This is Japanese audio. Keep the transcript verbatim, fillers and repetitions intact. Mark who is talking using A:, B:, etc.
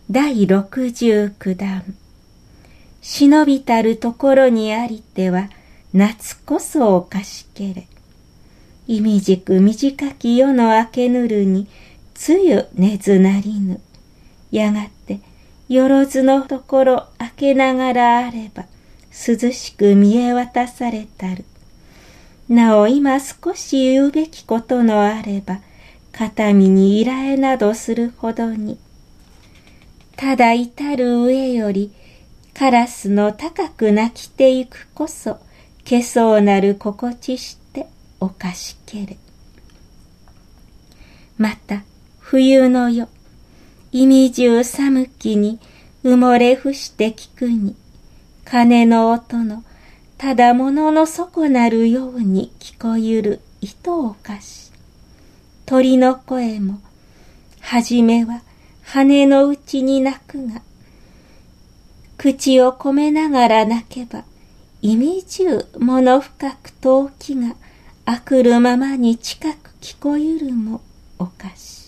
A: 第六十九段。忍びたるところにありては、夏こそおかしけれ。いみじく短き夜の明けぬるに、つゆ寝ずなりぬ。やがて、よろずのところ明けながらあれば、涼しく見え渡されたる。なお今少し言うべきことのあれば、肩身に依頼などするほどに。ただ至る上より、カラスの高く鳴きてゆくこそ、けそうなる心地しておかしけれ。また、冬の夜、いみじゅう寒きに埋もれ伏して聞くに、鐘の音のただ物の底なるように聞こゆる糸おかし。鳥の声も、はじめは羽のうちに鳴くが、口を込めながら鳴けば、いみじゅう物深く遠きが、あくるままに近く聞こゆるもおかし。